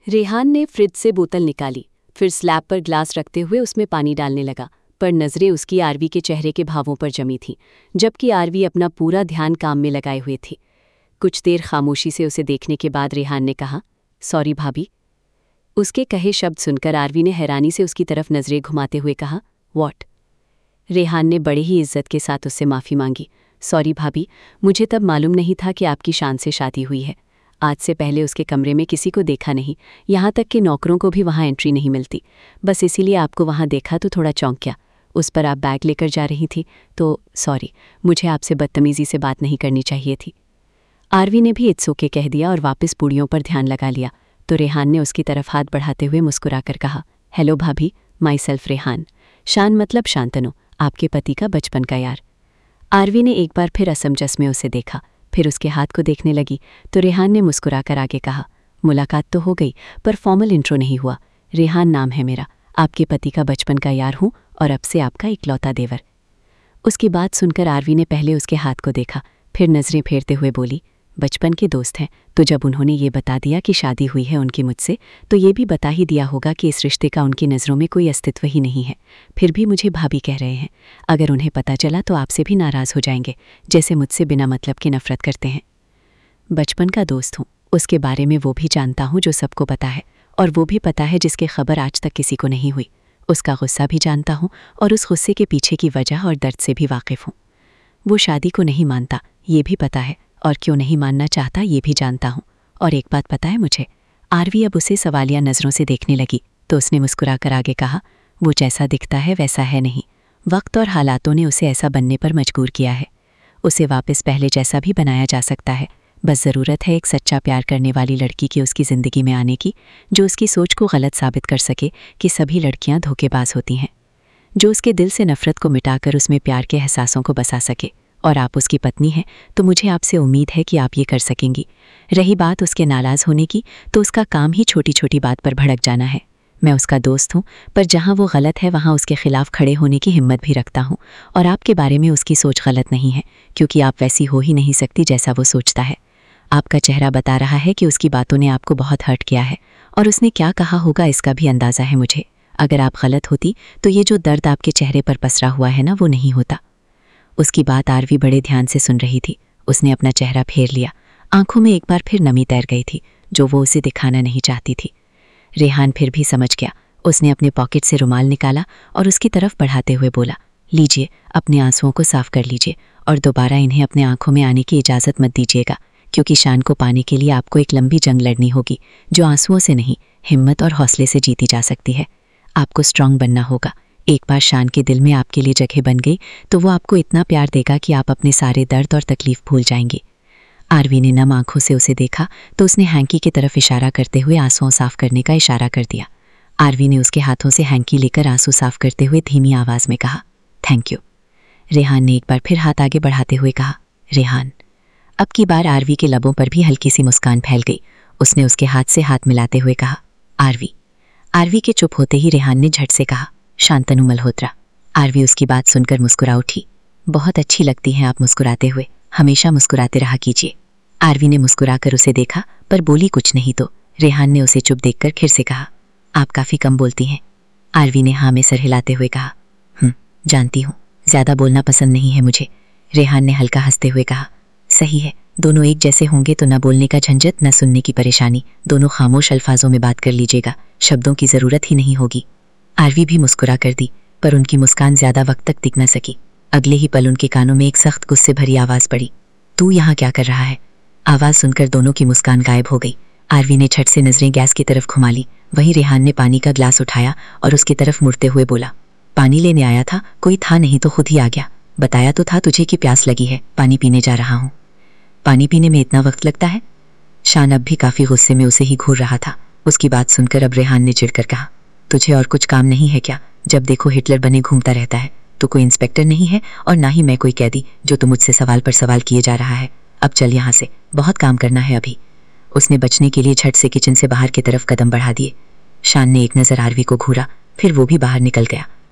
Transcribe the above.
रेहान ने फ्रिज से बोतल निकाली, फिर स्लैब पर ग्लास रखते हुए उसमें पानी डालने लगा, पर नज़रें उसकी आरवी के चेहरे के भावों पर जमी थीं, जबकि आरवी अपना पूरा ध्यान काम में लगाए हुए थी। कुछ देर खामोशी से उसे देखने के बाद रेहान ने कहा, सॉरी भाभी। उसके कहे शब्द सुनकर आरवी ने हैरानी से उसकी तरफ नज़रें घुमाते हुए कहा, व्हाट? रेहान ने बड़े ही इज्जत के साथ उससे माफ़ी मांगी, सॉरी भाभी, मुझे तब मालूम नहीं था कि आपकी शान से शादी हुई है। आज से पहले उसके कमरे में किसी को देखा नहीं, यहाँ तक कि नौकरों को भी वहाँ एंट्री नहीं मिलती। बस इसीलिए आपको वहाँ देखा तो थोड़ा चौंक गया। उस पर आप बैग लेकर जा रही थी तो सॉरी, मुझे आपसे बदतमीज़ी से बात नहीं करनी चाहिए थी। आरवी ने भी इट्स ओके कह दिया और वापस पूड़ियों पर ध्यान लगा लिया। तो रेहान ने उसकी तरफ हाथ बढ़ाते हुए मुस्कुराकर कहा, हेलो भाभी, माई सेल्फ रेहान। शान मतलब शांतनु, आपके पति का बचपन का यार। आरवी ने एक बार फिर असमंजस में उसे देखा, फिर उसके हाथ को देखने लगी तो रेहान ने मुस्कुराकर आगे कहा, मुलाकात तो हो गई पर फॉर्मल इंट्रो नहीं हुआ। रेहान नाम है मेरा, आपके पति का बचपन का यार हूँ और अब से आपका इकलौता देवर। उसकी बात सुनकर आरवी ने पहले उसके हाथ को देखा, फिर नज़रें फेरते हुए बोली, बचपन के दोस्त हैं तो जब उन्होंने ये बता दिया कि शादी हुई है उनकी मुझसे, तो ये भी बता ही दिया होगा कि इस रिश्ते का उनकी नज़रों में कोई अस्तित्व ही नहीं है। फिर भी मुझे भाभी कह रहे हैं। अगर उन्हें पता चला तो आपसे भी नाराज़ हो जाएंगे, जैसे मुझसे बिना मतलब के नफ़रत करते हैं। बचपन का दोस्त हूँ, उसके बारे में वो भी जानता हूँ जो सबको पता है, और वो भी पता है जिसकी खबर आज तक किसी को नहीं हुई। उसका गुस्सा भी जानता हूँ और उस गुस्से के पीछे की वजह और दर्द से भी वाकिफ़ हूँ। वो शादी को नहीं मानता, ये भी पता है, और क्यों नहीं मानना चाहता ये भी जानता हूँ। और एक बात पता है मुझे। आरवी अब उसे सवालिया नज़रों से देखने लगी तो उसने मुस्कुराकर आगे कहा, वो जैसा दिखता है वैसा है नहीं। वक्त और हालातों ने उसे ऐसा बनने पर मजबूर किया है। उसे वापस पहले जैसा भी बनाया जा सकता है, बस ज़रूरत है एक सच्चा प्यार करने वाली लड़की की उसकी ज़िंदगी में आने की, जो उसकी सोच को गलत साबित कर सके कि सभी लड़कियां धोखेबाज होती हैं, जो उसके दिल से नफ़रत को मिटाकर उसमें प्यार के एहसासों को बसा सके। और आप उसकी पत्नी हैं तो मुझे आपसे उम्मीद है कि आप ये कर सकेंगी। रही बात उसके नाराज़ होने की, तो उसका काम ही छोटी छोटी बात पर भड़क जाना है। मैं उसका दोस्त हूँ, पर जहाँ वो गलत है वहाँ उसके खिलाफ खड़े होने की हिम्मत भी रखता हूँ। और आपके बारे में उसकी सोच गलत नहीं है, क्योंकि आप वैसी हो ही नहीं सकती जैसा वो सोचता है। आपका चेहरा बता रहा है कि उसकी बातों ने आपको बहुत हर्ट किया है, और उसने क्या कहा होगा इसका भी अंदाज़ा है मुझे। अगर आप गलत होती तो ये जो दर्द आपके चेहरे पर पसरा हुआ है ना, वो नहीं होता। उसकी बात आरवी बड़े ध्यान से सुन रही थी। उसने अपना चेहरा फेर लिया, आंखों में एक बार फिर नमी तैर गई थी जो वो उसे दिखाना नहीं चाहती थी। रेहान फिर भी समझ गया। उसने अपने पॉकेट से रुमाल निकाला और उसकी तरफ बढ़ाते हुए बोला, लीजिए, अपने आंसुओं को साफ कर लीजिए और दोबारा इन्हें अपने आंखों में आने की इजाज़त मत दीजिएगा, क्योंकि शान को पाने के लिए आपको एक लंबी जंग लड़नी होगी, जो आंसुओं से नहीं, हिम्मत और हौसले से जीती जा सकती है। आपको स्ट्रांग बनना होगा। एक बार शान के दिल में आपके लिए जगह बन गई तो वो आपको इतना प्यार देगा कि आप अपने सारे दर्द और तकलीफ भूल जाएंगी। आरवी ने नम आंखों से उसे देखा तो उसने हैंकी की तरफ इशारा करते हुए आंसुओं साफ करने का इशारा कर दिया। आरवी ने उसके हाथों से हैंकी लेकर आंसू साफ करते हुए धीमी आवाज़ में कहा, थैंक यू। रेहान ने एक बार फिर हाथ आगे बढ़ाते हुए कहा, रेहान। अब की बार आरवी के लबों पर भी हल्की सी मुस्कान फैल गई। उसने उसके हाथ से हाथ मिलाते हुए कहा, आरवी। आरवी के चुप होते ही रेहान ने झट से कहा, शांतनु मल्होत्रा। आरवी उसकी बात सुनकर मुस्कुरा उठी। बहुत अच्छी लगती हैं आप मुस्कुराते हुए, हमेशा मुस्कुराते रहा कीजिए। आरवी ने मुस्कुराकर उसे देखा पर बोली कुछ नहीं तो रेहान ने उसे चुप देखकर फिर से कहा, आप काफ़ी कम बोलती हैं। आरवी ने हाँ में सर हिलाते हुए कहा, जानती हूँ, ज़्यादा बोलना पसंद नहीं है मुझे। रेहान ने हल्का हंसते हुए कहा, सही है, दोनों एक जैसे होंगे तो न बोलने का झंझट न सुनने की परेशानी, दोनों खामोश अल्फाजों में बात कर लीजिएगा, शब्दों की ज़रूरत ही नहीं होगी। आरवी भी मुस्कुरा कर दी, पर उनकी मुस्कान ज़्यादा वक्त तक टिक न सकी। अगले ही पल उनके कानों में एक सख्त गुस्से भरी आवाज़ पड़ी, तू यहाँ क्या कर रहा है? आवाज़ सुनकर दोनों की मुस्कान गायब हो गई। आरवी ने झट से नज़रें गैस की तरफ घुमा ली। वहीं रेहान ने पानी का ग्लास उठाया और उसकी तरफ मुड़ते हुए बोला, पानी लेने आया था, कोई था नहीं तो खुद ही आ गया। बताया तो था तुझे कि प्यास लगी है, पानी पीने जा रहा हूँ। पानी पीने में इतना वक्त लगता है? शान अब भी काफ़ी गुस्से में उसे ही घूर रहा था। उसकी बात सुनकर अब रेहान ने चिढ़कर कहा, तुझे और कुछ काम नहीं है क्या? जब देखो हिटलर बने घूमता रहता है। तू कोई इंस्पेक्टर नहीं है और ना ही मैं कोई कैदी जो तू मुझसे सवाल पर सवाल किए जा रहा है। अब चल यहाँ से, बहुत काम करना है अभी। उसने बचने के लिए झट से किचन से बाहर की तरफ कदम बढ़ा दिए। शान ने एक नज़र आरवी को घूरा, फिर वो भी बाहर निकल गया।